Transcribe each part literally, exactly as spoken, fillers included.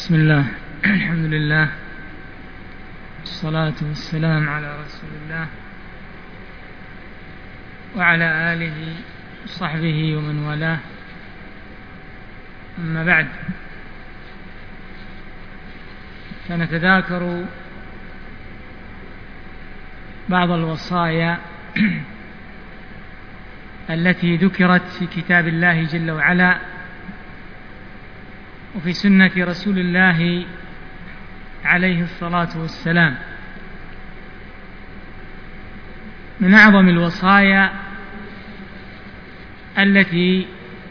بسم الله. الحمد لله والصلاة والسلام على رسول الله وعلى آله وصحبه ومن والاه، أما بعد، فنتذاكر بعض الوصايا التي ذكرت في كتاب الله جل وعلا وفي سنة رسول الله عليه الصلاة والسلام. من أعظم الوصايا التي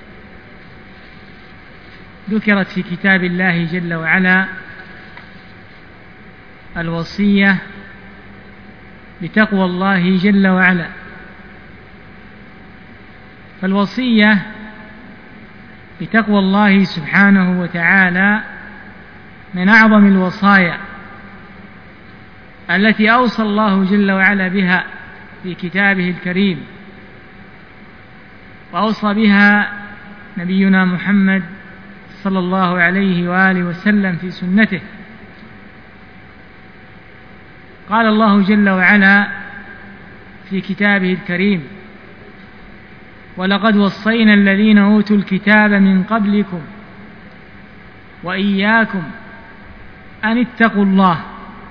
ذكرت في كتاب الله جل وعلا الوصية بتقوى الله جل وعلا. فالوصية بتقوى الله سبحانه وتعالى من أعظم الوصايا التي أوصى الله جل وعلا بها في كتابه الكريم، وأوصى بها نبينا محمد صلى الله عليه وآله وسلم في سنته. قال الله جل وعلا في كتابه الكريم: ولقد وصينا الذين أوتوا الكتاب من قبلكم وإياكم أن اتقوا الله.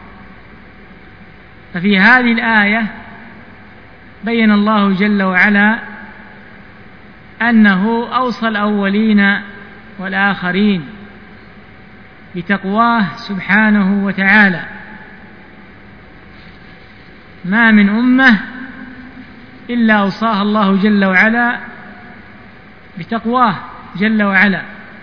ففي هذه الآية بين الله جل وعلا أنه أوصى الأولين والآخرين بتقواه سبحانه وتعالى. ما من أمة إلا أوصاها الله جل وعلا بتقواه جل وعلا.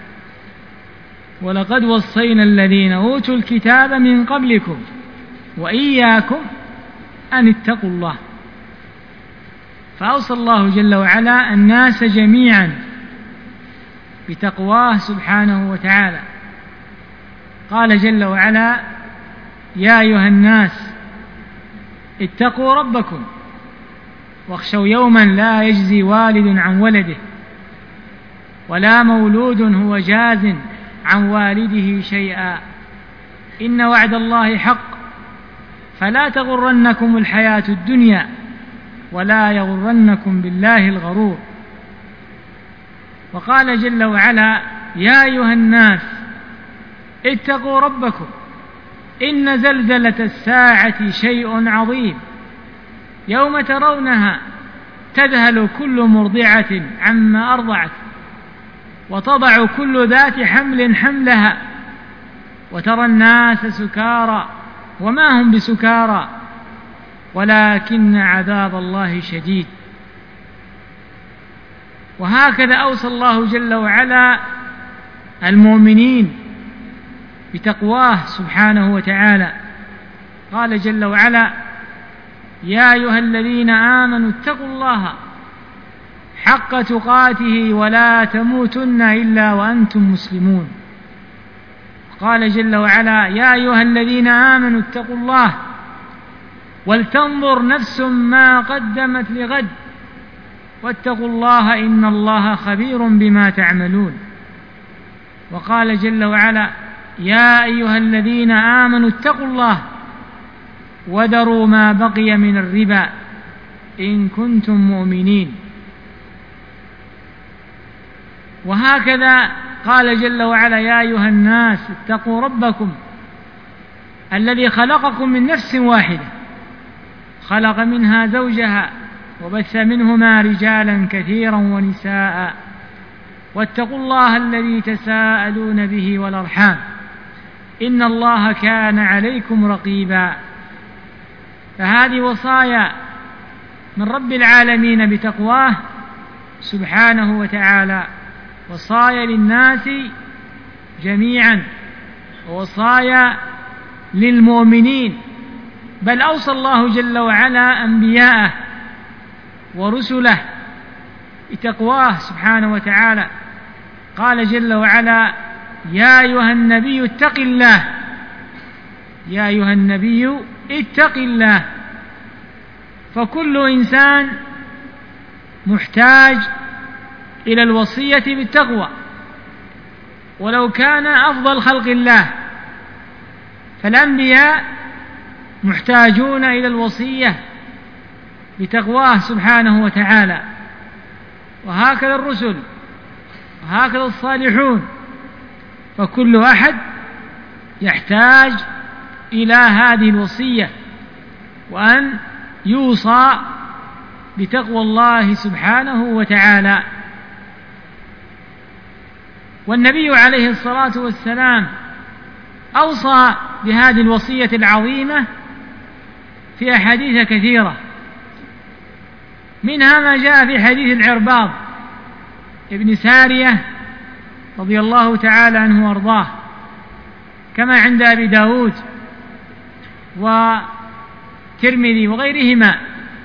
ولقد وصينا الذين أوتوا الكتاب من قبلكم وإياكم أن اتقوا الله. فأوصى الله جل وعلا الناس جميعا بتقواه سبحانه وتعالى. قال جل وعلا: يا أيها الناس اتقوا ربكم واخشوا يوما لا يجزي والد عن ولده ولا مولود هو جاز عن والده شيئا إن وعد الله حق فلا تغرنكم الحياة الدنيا ولا يغرنكم بالله الغرور. وقال جل وعلا: يا أيها الناس اتقوا ربكم إن زلزلة الساعة شيء عظيم يوم ترونها تذهل كل مرضعة عما أرضعت وتضع كل ذات حمل حملها وترى الناس سكارى وما هم بسكارى ولكن عذاب الله شديد. وهكذا أوصى الله جل وعلا المؤمنين بتقواه سبحانه وتعالى. قال جل وعلا: يا أيها الذين آمنوا اتقوا الله حق تقاته ولا تموتن إلا وأنتم مسلمون. قال جل وعلا: يا أيها الذين آمنوا اتقوا الله ولتنظر نفس ما قدمت لغد واتقوا الله إن الله خبير بما تعملون. وقال جل وعلا: يا أيها الذين آمنوا اتقوا الله وذروا ما بقي من الربا إن كنتم مؤمنين. وهكذا قال جل وعلا: يا أيها الناس اتقوا ربكم الذي خلقكم من نفس واحدة خلق منها زوجها وبث منهما رجالا كثيرا ونساء واتقوا الله الذي تساءلون به والأرحام إن الله كان عليكم رقيبا. فهذه وصايا من رب العالمين بتقواه سبحانه وتعالى، وصايا للناس جميعا ووصايا للمؤمنين. بل أوصى الله جل وعلا أنبياءه ورسله بتقواه سبحانه وتعالى. قال جل وعلا: يا أيها النبي اتق الله يا أيها النبي اتق الله. فكل إنسان محتاج إلى الوصية بالتقوى، ولو كان أفضل خلق الله، فالأنبياء محتاجون إلى الوصية بتقواه سبحانه وتعالى، وهكذا الرسل وهكذا الصالحون، فكل أحد يحتاج إلى هذه الوصية، وأن يوصى بتقوى الله سبحانه وتعالى. والنبي عليه الصلاة والسلام أوصى بهذه الوصية العظيمة في أحاديث كثيرة، منها ما جاء في حديث العرباض ابن سارية رضي الله تعالى عنه وارضاه، كما عند أبي داود وترمذي وغيرهما.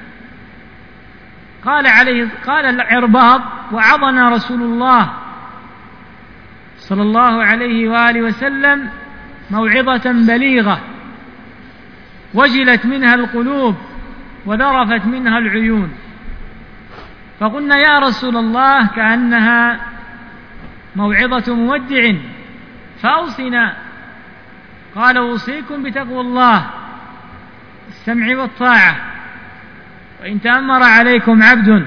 قال عليه قال العرباض: وعظنا رسول الله صلى الله عليه وآله وسلم موعظة بليغة وجلت منها القلوب وذرفت منها العيون، فقلنا: يا رسول الله، كأنها موعظة مودع، فأوصنا. قال: أوصيكم بتقوى الله، السمع والطاعة، وإن تأمر عليكم عبد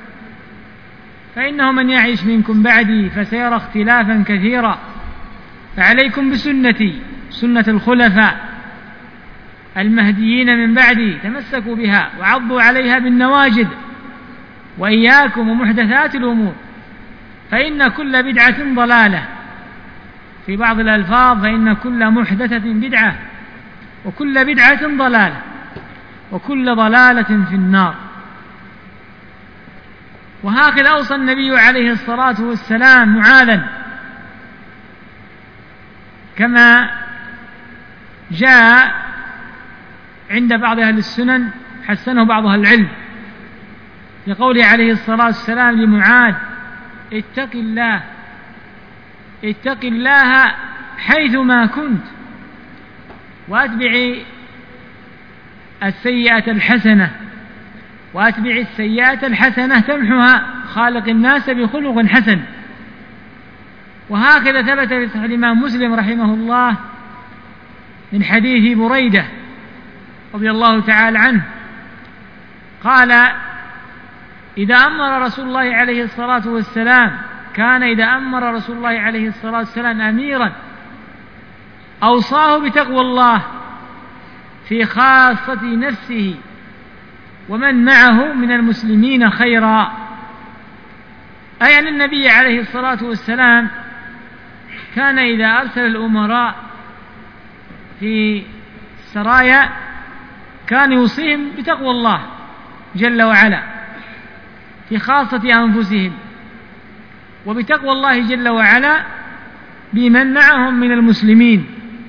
فإنه من يعيش منكم بعدي فسيرى اختلافا كثيرا، فعليكم بسنتي سنة الخلفاء المهديين من بعدي، تمسكوا بها وعضوا عليها بالنواجذ، وإياكم ومحدثات الأمور، فإن كل بدعة ضلالة. في بعض الألفاظ: فإن كل محدثة بدعة، وكل بدعة ضلالة، وكل ضلالة في النار. وهكذا أوصى النبي عليه الصلاة والسلام معاذا، كما جاء عند بعض أهل السنن، حسنه بعض أهل العلم، لقوله عليه الصلاة والسلام لمعاذ: اتق الله اتق الله حيثما كنت، وأتبع السيئة الحسنة وأتبع السيئة الحسنة تمحها، خالق الناس بخلق حسن. وهكذا ثبت في صحيح الإمام مسلم رحمه الله من حديث بريدة رضي الله تعالى عنه قال: إذا أمر رسول الله عليه الصلاة والسلام كان إذا أمر رسول الله عليه الصلاة والسلام أميرا أوصاه بتقوى الله في خاصة نفسه ومن معه من المسلمين خيرا. أي أن النبي عليه الصلاة والسلام كان إذا أرسل الأمراء في السرايا كان يوصيهم بتقوى الله جل وعلا في خاصة أنفسهم، وبتقوى الله جل وعلا بمن معهم من المسلمين.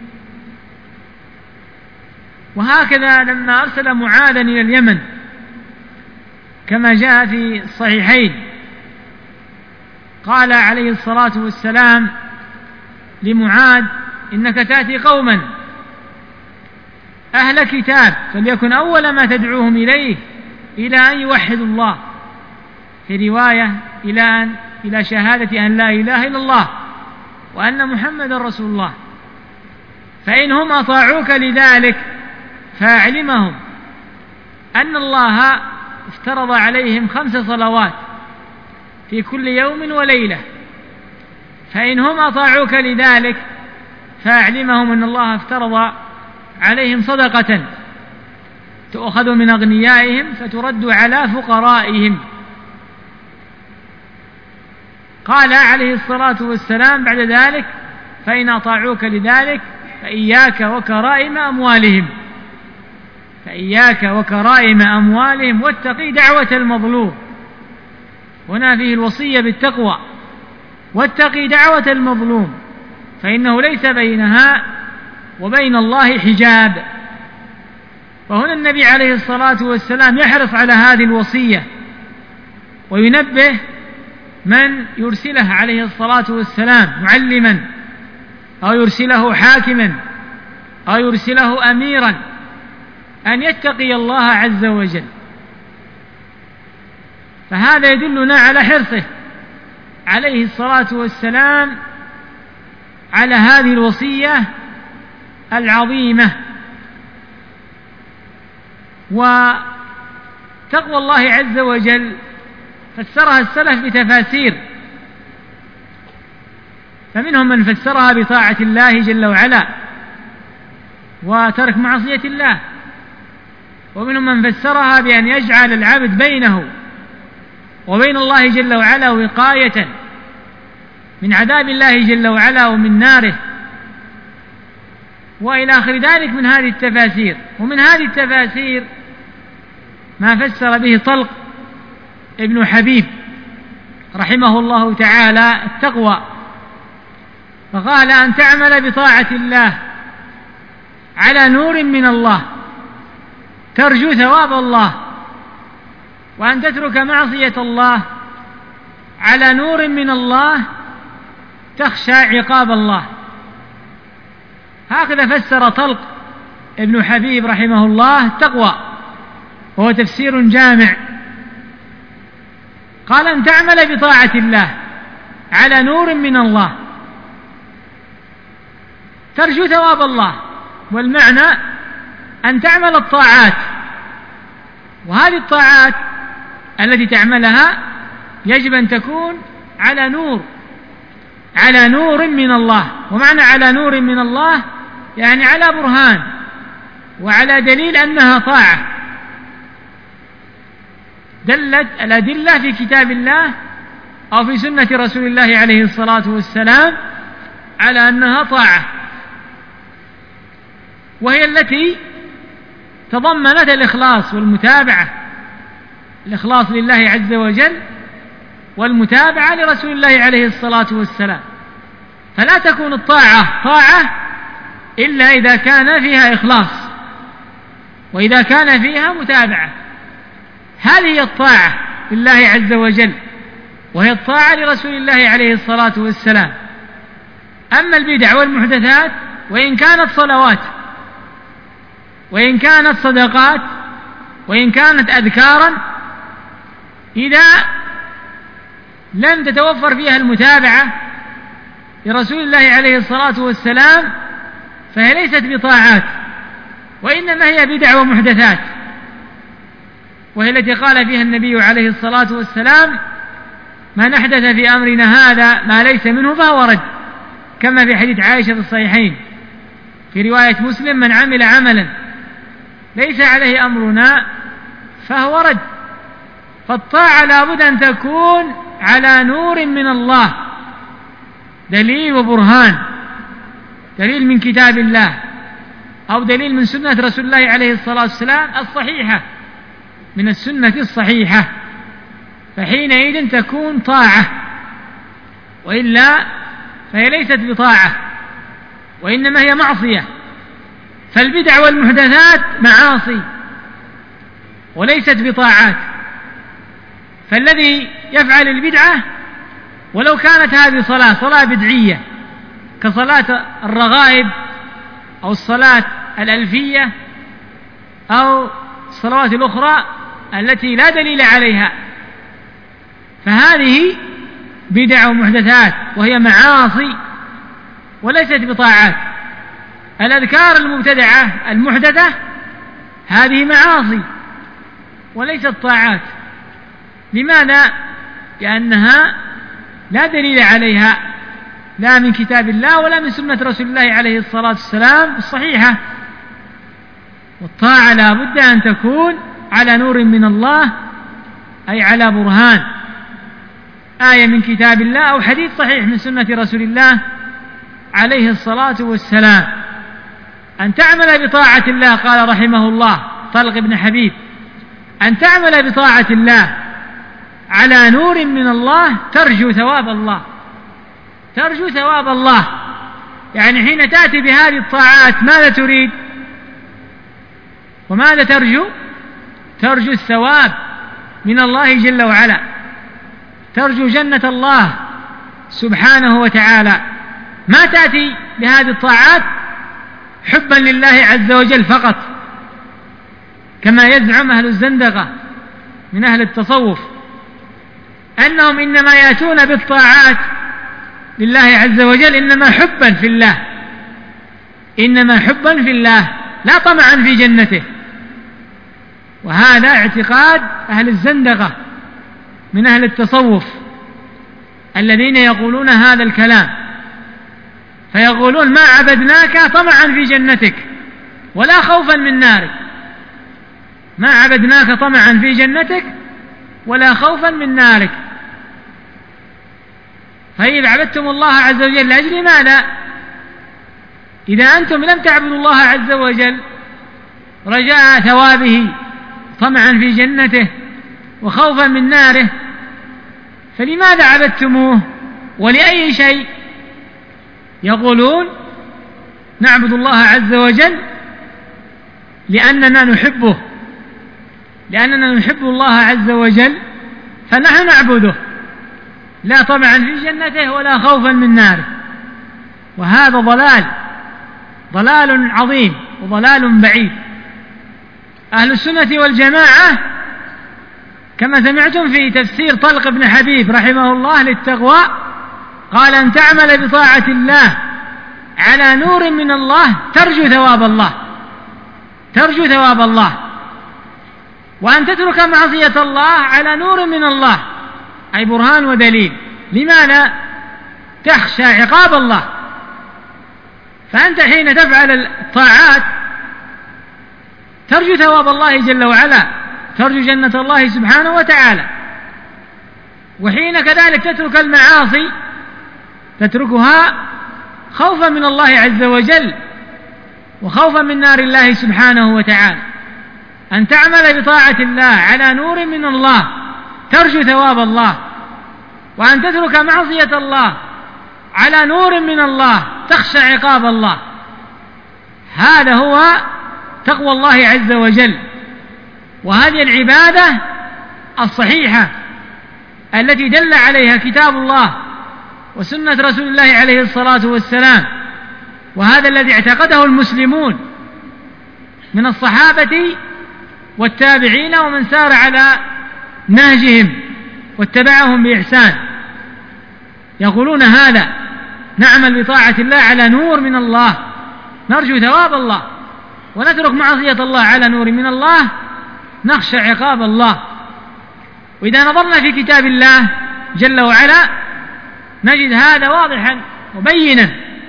وهكذا لما أرسل معاذا إلى اليمن كما جاء في الصحيحين قال عليه الصلاة والسلام لمعاذ: إنك تأتي قوما أهل كتاب، فليكن أول ما تدعوهم إليه إلى أن يوحدوا الله، في رواية إلى أن إلى شهادة أن لا إله إلا الله وأن محمد رسول الله، فإنهم أطاعوك لذلك فأعلمهم أن الله افترض عليهم خمس صلوات في كل يوم وليلة، فإنهم أطاعوك لذلك فأعلمهم أن الله افترض عليهم صدقة تؤخذ من أغنيائهم فترد على فقرائهم. قال عليه الصلاة والسلام بعد ذلك: فإن أطاعوك لذلك فإياك وكرائم أموالهم فإياك وكرائم أموالهم واتقي دعوة المظلوم. هنا فيه الوصية بالتقوى، واتقي دعوة المظلوم فإنه ليس بينها وبين الله حجاب. وهنا النبي عليه الصلاة والسلام يحرص على هذه الوصية وينبه من يرسله عليه الصلاة والسلام معلما أو يرسله حاكما أو يرسله أميرا أن يتقي الله عز وجل. فهذا يدلنا على حرصه عليه الصلاة والسلام على هذه الوصية العظيمة. وتقوى الله عز وجل فسرها السلف بتفاسير، فمنهم من فسرها بطاعة الله جل وعلا وترك معصية الله، ومنهم من فسرها بأن يجعل العبد بينه وبين الله جل وعلا وقاية من عذاب الله جل وعلا ومن ناره، وإلى آخر ذلك من هذه التفاسير. ومن هذه التفاسير ما فسر به طلق ابن حبيب رحمه الله تعالى التقوى، فقال: أن تعمل بطاعة الله على نور من الله ترجو ثواب الله، وأن تترك معصية الله على نور من الله تخشى عقاب الله. هكذا فسر طلق ابن حبيب رحمه الله التقوى، وهو تفسير جامع. قال: أن تعمل بطاعة الله على نور من الله ترجو ثواب الله، والمعنى أن تعمل الطاعات، وهذه الطاعات التي تعملها يجب أن تكون على نور على نور من الله. ومعنى على نور من الله يعني على برهان وعلى دليل أنها طاعة، دلت الأدلة في كتاب الله أو في سنة رسول الله عليه الصلاة والسلام على أنها طاعة، وهي التي تضمنت الإخلاص والمتابعة، الإخلاص لله عز وجل والمتابعة لرسول الله عليه الصلاة والسلام. فلا تكون الطاعة طاعة إلا إذا كان فيها إخلاص وإذا كان فيها متابعة. هذه هي الطاعة لله عز وجل، وهي الطاعة لرسول الله عليه الصلاة والسلام. أما البدع والمحدثات وإن كانت صلوات وإن كانت صدقات وإن كانت أذكارا، إذا لم تتوفر فيها المتابعة لرسول الله عليه الصلاة والسلام فهي ليست بطاعات، وإنما هي بدع ومحدثات، وهي التي قال فيها النبي عليه الصلاة والسلام: من أحدث في أمرنا هذا ما ليس منه فهو رد، كما في حديث عائشة في الصحيحين في رواية مسلم: من عمل عملا ليس عليه أمرنا فهو رد. فالطاعة لابد أن تكون على نور من الله، دليل وبرهان، دليل من كتاب الله أو دليل من سنة رسول الله عليه الصلاة والسلام الصحيحة، من السنة الصحيحة، فحينئذ تكون طاعة، وإلا فهي ليست بطاعة وإنما هي معصية. فالبدع والمحدثات معاصي وليست بطاعات، فالذي يفعل البدعة ولو كانت هذه صلاة صلاة بدعية كصلاة الرغائب أو الصلاة الألفية أو الصلوات الأخرى التي لا دليل عليها، فهذه بدع ومحدثات وهي معاصي وليست بطاعات. الأذكار المبتدعة المحدثة هذه معاصي وليست طاعات. لماذا؟ لأنها لا دليل عليها لا من كتاب الله ولا من سنة رسول الله عليه الصلاة والسلام الصحيحة. والطاعة لا بد أن تكون على نور من الله، أي على برهان، آية من كتاب الله أو حديث صحيح من سنة رسول الله عليه الصلاة والسلام. أن تعمل بطاعة الله، قال رحمه الله طلق بن حبيب: أن تعمل بطاعة الله على نور من الله ترجو ثواب الله. ترجو ثواب الله يعني حين تأتي بهذه الطاعات ماذا تريد وماذا ترجو؟ ترجو الثواب من الله جل وعلا، ترجو جنة الله سبحانه وتعالى. ما تأتي بهذه الطاعات حبا لله عز وجل فقط، كما يزعم أهل الزندقة من أهل التصوف أنهم إنما يأتون بالطاعات لله عز وجل إنما حبا في الله، إنما حبا في الله لا طمعا في جنته. وهذا اعتقاد أهل الزندقة من أهل التصوف الذين يقولون هذا الكلام، فيقولون ما عبدناك طمعا في جنتك ولا خوفا من نارك، ما عبدناك طمعا في جنتك ولا خوفا من نارك. فإذا عبدتم الله عز وجل لأجل ماذا؟ إذا أنتم لم تعبدوا الله عز وجل رجاء ثوابه طمعا في جنته وخوفا من ناره، فلماذا عبدتموه ولأي شيء؟ يقولون نعبد الله عز وجل لأننا نحبه، لأننا نحب الله عز وجل فنحن نعبده لا طمعا في جنته ولا خوفا من ناره. وهذا ضلال، ضلال عظيم وضلال بعيد. أهل السنة والجماعة كما سمعتم في تفسير طلق بن حبيب رحمه الله للتقوى قال أن تعمل بطاعة الله على نور من الله ترجو ثواب الله، ترجو ثواب الله، وأن تترك معصية الله على نور من الله، أي برهان ودليل. لماذا؟ تخشى عقاب الله. فأنت حين تفعل الطاعات ترجو ثواب الله جل وعلا، ترجو جنة الله سبحانه وتعالى. وحين كذلك تترك المعاصي تتركها خوفا من الله عز وجل وخوفا من نار الله سبحانه وتعالى. أن تعمل بطاعة الله على نور من الله ترجو ثواب الله، وأن تترك معصية الله على نور من الله تخشى عقاب الله. هذا هو تقوى الله عز وجل، وهذه العبادة الصحيحة التي دل عليها كتاب الله وسنة رسول الله عليه الصلاة والسلام، وهذا الذي اعتقده المسلمون من الصحابة والتابعين ومن سار على نهجهم واتبعهم بإحسان. يقولون هذا نعمل بطاعة الله على نور من الله نرجو ثواب الله، ونترك معصية الله على نور من الله نخشى عقاب الله. وإذا نظرنا في كتاب الله جل وعلا نجد هذا واضحا وبينا.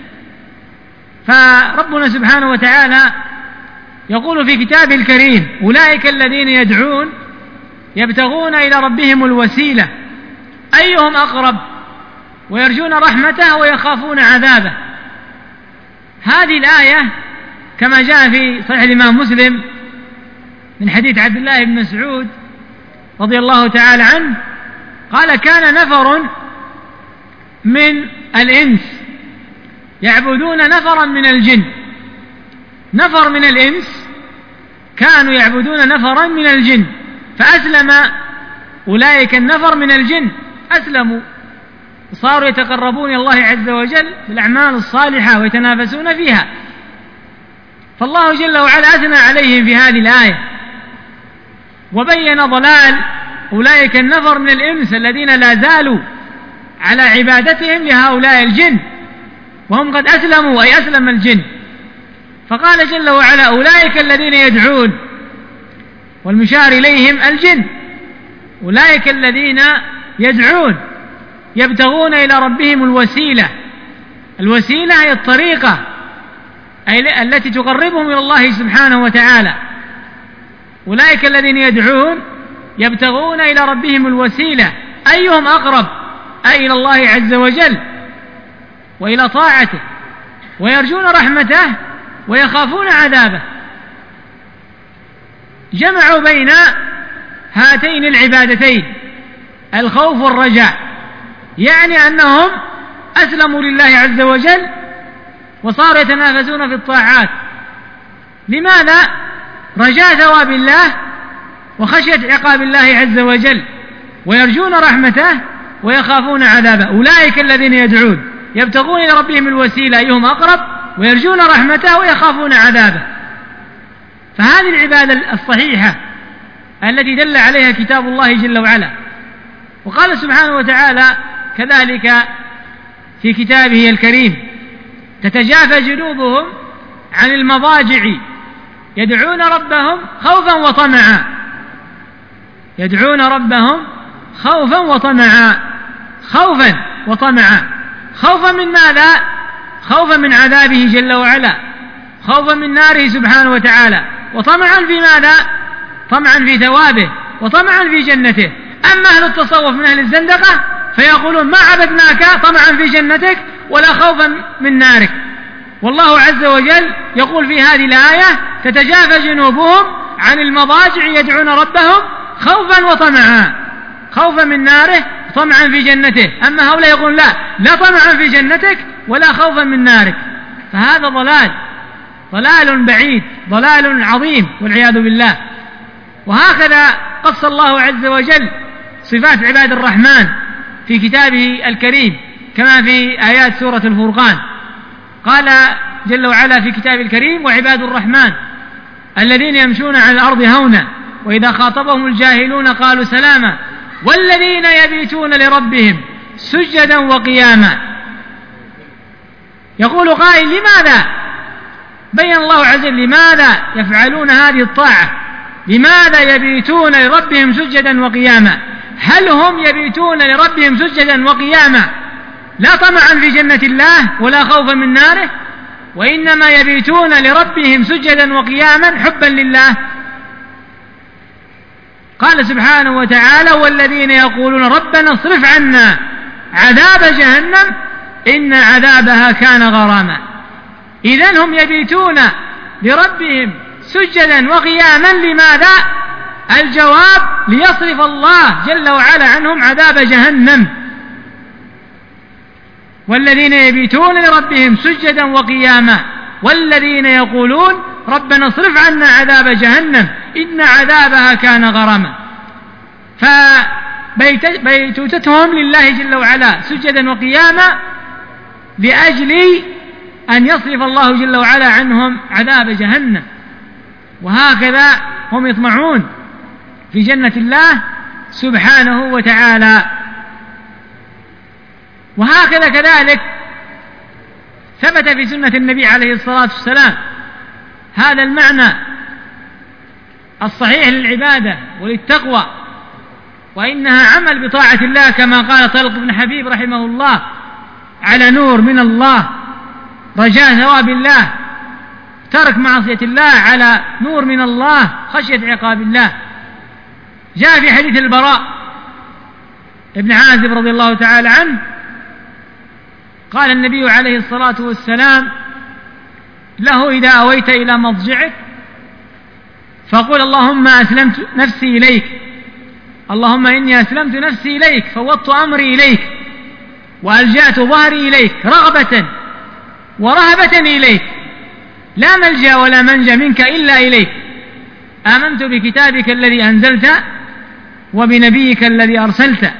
فربنا سبحانه وتعالى يقول في كتابه الكريم أولئك الذين يدعون يبتغون إلى ربهم الوسيلة أيهم أقرب ويرجون رحمته ويخافون عذابه. هذه الآية كما جاء في صحيح الإمام مسلم من حديث عبد الله بن مسعود رضي الله تعالى عنه قال كان نفر من الإنس يعبدون نفرا من الجن. نفر من الإنس كانوا يعبدون نفرا من الجن، فأسلم أولئك النفر من الجن، أسلموا وصاروا يتقربون إلى الله عز وجل بالأعمال الصالحة ويتنافسون فيها. فالله جل وعلا أثنى عليهم في هذه الآية وبين ضلال أولئك النفر من الإنس الذين لا زالوا على عبادتهم لهؤلاء الجن وهم قد أسلموا، أي أسلم الجن. فقال جل وعلا أولئك الذين يدعون، والمشار إليهم الجن، أولئك الذين يدعون يبتغون إلى ربهم الوسيلة. الوسيلة هي الطريقة أي التي تقربهم إلى الله سبحانه وتعالى. أولئك الذين يدعون يبتغون إلى ربهم الوسيلة أيهم أقرب، أي إلى الله عز وجل وإلى طاعته، ويرجون رحمته ويخافون عذابه. جمعوا بين هاتين العبادتين الخوف والرجاء، يعني أنهم أسلموا لله عز وجل وصاروا يتنافسون في الطاعات. لماذا؟ رجاء ثواب الله وخشية عقاب الله عز وجل، ويرجون رحمته ويخافون عذابه. أولئك الذين يدعون يبتغون إلى ربهم الوسيلة أيهم أقرب ويرجون رحمته ويخافون عذابه. فهذه العبادة الصحيحة التي دل عليها كتاب الله جل وعلا. وقال سبحانه وتعالى كذلك في كتابه الكريم: تتجافى جنوبهم عن المضاجع يدعون ربهم خوفا وطمعا يدعون ربهم خوفا وطمعا خوفا وطمعا خوفا من ماذا؟ خوفا من عذابه جل وعلا، خوفا من ناره سبحانه وتعالى، وطمعا في ماذا؟ طمعا في ثوابه وطمعا في جنته. أما أهل التصوف من أهل الزندقة فيقولون: ما عبدناك طمعا في جنتك ولا خوفا من نارك. والله عز وجل يقول في هذه الآية: تتجافى جنوبهم عن المضاجع يدعون ربهم خوفا وطمعا، خوفا من ناره طمعا في جنته. أما هؤلاء يقولون: لا لا طمعا في جنتك ولا خوفا من نارك. فهذا ضلال ضلال بعيد، ضلال عظيم والعياذ بالله. وهكذا قص الله عز وجل صفات عباد الرحمن في كتابه الكريم كما في آيات سورة الفرقان. قال جل وعلا في كتابه الكريم: وعباد الرحمن الذين يمشون على الأرض هونا وإذا خاطبهم الجاهلون قالوا سلاما والذين يبيتون لربهم سجدا وقياما. يقول قائل: لماذا بين الله عز وجل لماذا يفعلون هذه الطاعة؟ لماذا يبيتون لربهم سجدا وقياما؟ هل هم يبيتون لربهم سجدا وقياما لا طمعا في جنة الله ولا خوفا من ناره، وإنما يبيتون لربهم سجدا وقياما حبا لله؟ قال سبحانه وتعالى: والذين يقولون ربنا اصرف عنا عذاب جهنم إن عذابها كان غراما. إذن هم يبيتون لربهم سجدا وقياما، لماذا؟ الجواب: ليصرف الله جل وعلا عنهم عذاب جهنم. والذين يبيتون لربهم سجدا وقياما والذين يقولون ربنا اصرف عنا عذاب جهنم إن عذابها كان غراما. فبيتوتتهم لله جل وعلا سجدا وقياما لأجل أن يصرف الله جل وعلا عنهم عذاب جهنم. وهكذا هم يطمعون في جنة الله سبحانه وتعالى. وهكذا كذلك ثبت في سنة النبي عليه الصلاة والسلام هذا المعنى الصحيح للعبادة وللتقوى، وإنها عمل بطاعة الله كما قال طلق بن حبيب رحمه الله: على نور من الله رجاء ثواب الله، ترك معصية الله على نور من الله خشية عقاب الله. جاء في حديث البراء ابن عازب رضي الله تعالى عنه قال النبي عليه الصلاة والسلام له: إذا أويت إلى مضجعك فقل اللهم أسلمت نفسي إليك، اللهم إني أسلمت نفسي إليك، فوضت أمري إليك، وألجأت ظهري إليك رغبة ورهبة إليك، لا ملجأ ولا منجا منك إلا إليك، آمنت بكتابك الذي أنزلت وبنبيك الذي أرسلت.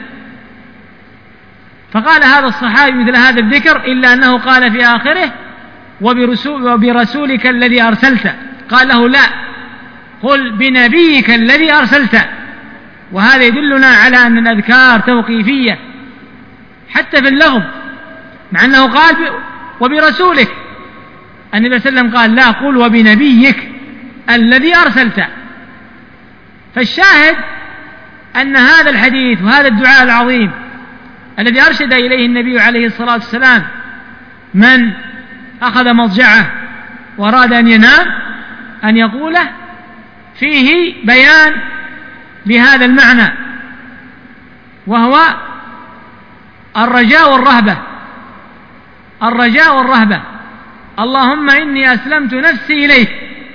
فقال هذا الصحابي مثل هذا الذكر، إلا أنه قال في آخره: وبرسول وبرسولك الذي أرسلت. قال له: لا، قل بنبيك الذي أرسلت. وهذا يدلنا على أن الأذكار توقيفية حتى في اللفظ، مع أنه قال وبرسولك، النبي صلى الله عليه وسلم قال: لا، قل وبنبيك الذي أرسلت. فالشاهد أن هذا الحديث وهذا الدعاء العظيم الذي أرشد إليه النبي عليه الصلاة والسلام من أخذ مضجعه وأراد أن ينام أن يقوله، فيه بيان لهذا المعنى، وهو الرجاء والرهبة. الرجاء والرهبة: اللهم إني أسلمت نفسي إليك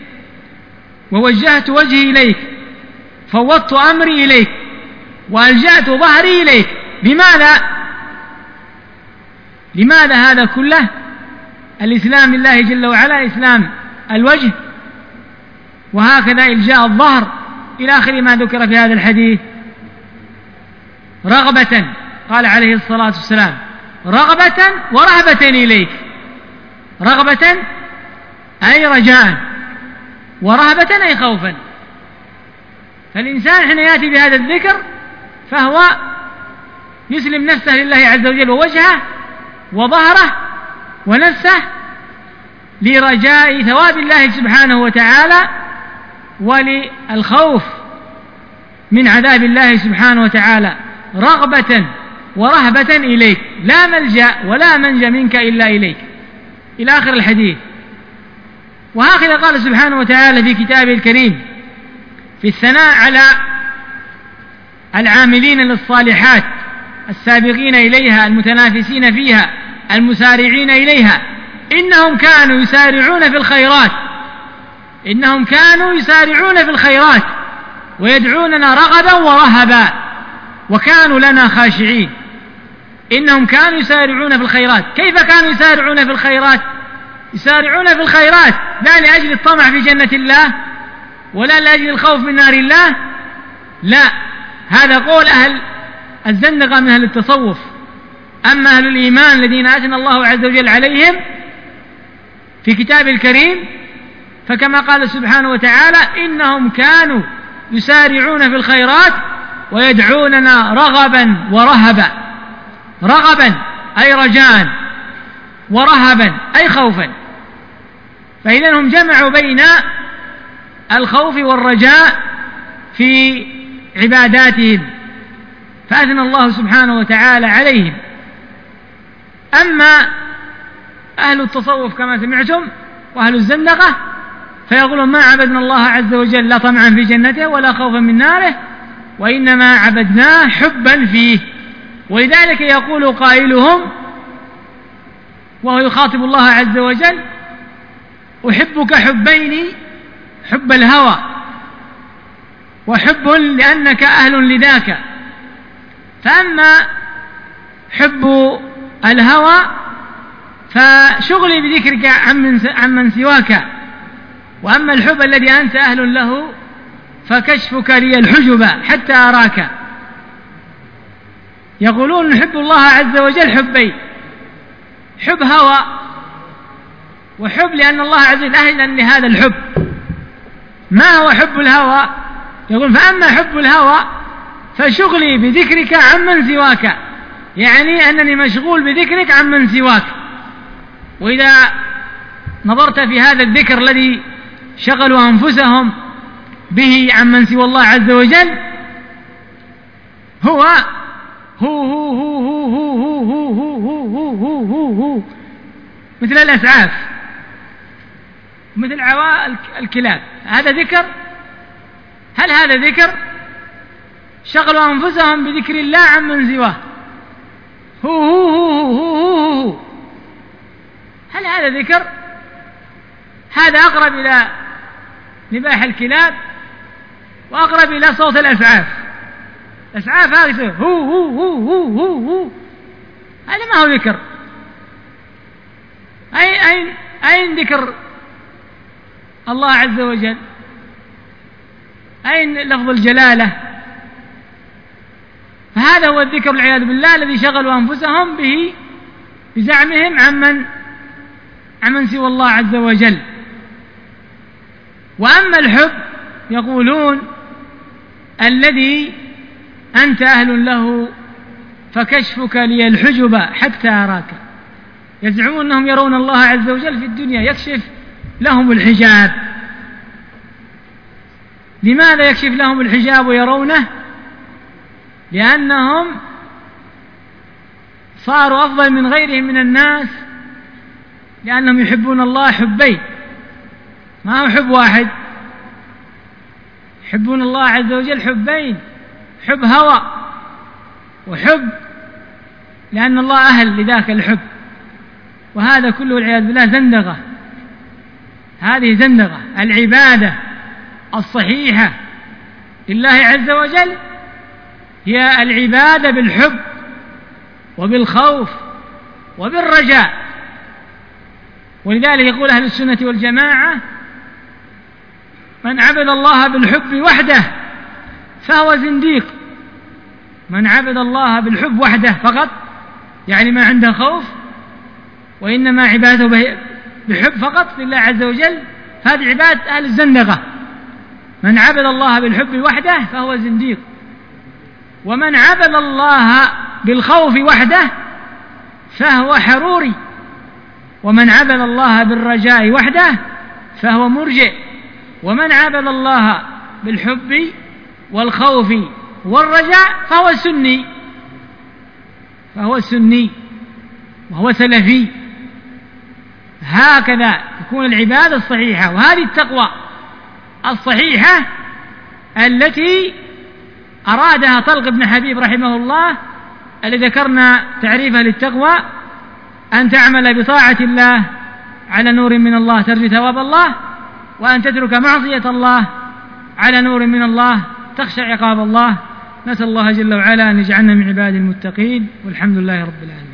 ووجهت وجهي إليك، فوضت أمري إليك، وألجأت ظهري إليك. لماذا؟ لماذا هذا كله؟ الإسلام لله جل وعلا إسلام الوجه، وهكذا إلجاء الظهر إلى آخر ما ذكر في هذا الحديث. رغبة، قال عليه الصلاة والسلام: رغبة ورهبة إليك. رغبة أي رجاء، ورهبة أي خوفا. فالإنسان حين يأتي بهذا الذكر فهو يسلم نفسه لله عز وجل ووجهه وظهره ونفسه لرجاء ثواب الله سبحانه وتعالى وللخوف من عذاب الله سبحانه وتعالى، رغبة ورهبة إليك، لا ملجأ ولا منجى منك إلا إليك، إلى آخر الحديث. وهكذا قال سبحانه وتعالى في كتابه الكريم في الثناء على العاملين للصالحات السابقين إليها المتنافسين فيها المسارعين إليها: إنهم كانوا يسارعون في الخيرات إنهم كانوا يسارعون في الخيرات ويدعوننا رغبا ورهبا وكانوا لنا خاشعين. إنهم كانوا يسارعون في الخيرات. كيف كانوا يسارعون في الخيرات؟ يسارعون في الخيرات لا لأجل الطمع في جنة الله ولا لأجل الخوف من نار الله، لا، هذا قول أهل الزندقة من أهل التصوف. أما أهل الإيمان الذين أثنى الله عز وجل عليهم في كتاب الكريم فكما قال سبحانه وتعالى: إنهم كانوا يسارعون في الخيرات ويدعوننا رغبا ورهبا. رغبا أي رجاء، ورهبا أي خوفا. فإذا هم جمعوا بين الخوف والرجاء في عباداتهم، فأثنى الله سبحانه وتعالى عليهم. أما أهل التصوف كما سمعتم وأهل الزندقة فيقولون: ما عبدنا الله عز وجل لا طمعا في جنته ولا خوفا من ناره، وإنما عبدناه حبا فيه. ولذلك يقول قائلهم وهو يخاطب الله عز وجل: أحبك حبين، حب الهوى وحب لأنك أهل لذاك. فأما حب الهوى فشغلي بذكرك عن من سواك، وأما الحب الذي أنت أهل له فكشفك لي الحجب حتى أراك. يقولون نحب الله عز وجل حبين: حب هوى وحب لأن الله عز وجل أهلا لهذا الحب. ما هو حب الهوى؟ يقول: فأما حب الهوى فشغلي بذكرك عن من سواك، يعني أنني مشغول بذكرك عن من سواك. وإذا نظرت في هذا الذكر الذي شغلوا أنفسهم به عن من سوى الله عز وجل هو هو هو هو هو هو هو هو هو هو هو مثل الأسعاف، مثل عواء الكلاب. هذا ذكر؟ هل هذا ذكر؟ شغلوا أنفسهم بذكر الله عن من سواه. هو هو هو هو هو. هل هذا ذكر؟ هذا أقرب إلى نباح الكلاب وأقرب إلى صوت الأسعاف. الأسعاف هذا هو هو هو هو هو هو. هذا ما هو ذكر. أين أين أين ذكر الله عز وجل؟ أين لفظ الجلالة؟ فهذا هو الذكر والعياذ بالله الذي شغلوا أنفسهم به بزعمهم عمن عمن سوى الله عز وجل. وأما الحب يقولون الذي أنت أهل له فكشفك لي الحجب حتى أراك. يزعمون أنهم يرون الله عز وجل في الدنيا يكشف لهم الحجاب. لماذا يكشف لهم الحجاب ويرونه؟ لأنهم صاروا أفضل من غيرهم من الناس، لأنهم يحبون الله حبين، ما هو حب واحد، يحبون الله عز وجل حبين: حب هوى وحب لأن الله أهل لذاك الحب. وهذا كله والعياذ بالله زندقة. هذه زندقة. العبادة الصحيحة لله عز وجل هي العبادة بالحب وبالخوف وبالرجاء. ولذلك يقول أهل السنة والجماعة: من عبد الله بالحب وحده فهو زنديق. من عبد الله بالحب وحده فقط، يعني ما عنده خوف وإنما عبادته بحب فقط لله عز وجل، هذه عبادة أهل الزندقة. من عبد الله بالحب وحده فهو زنديق. ومن عبد الله بالخوف وحده فهو حروري، ومن عبد الله بالرجاء وحده فهو مرجئ، ومن عبد الله بالحب والخوف والرجاء فهو سني، فهو سني وهو سلفي. هكذا تكون العبادة الصحيحة، وهذه التقوى الصحيحة التي أرادها طلق بن حبيب رحمه الله، الذي ذكرنا تعريفها للتقوى: أن تعمل بطاعة الله على نور من الله ترجو ثواب الله، وأن تترك معصية الله على نور من الله تخشى عقاب الله. نسأل الله جل وعلا أن يجعلنا من عباد المتقين، والحمد لله رب العالمين.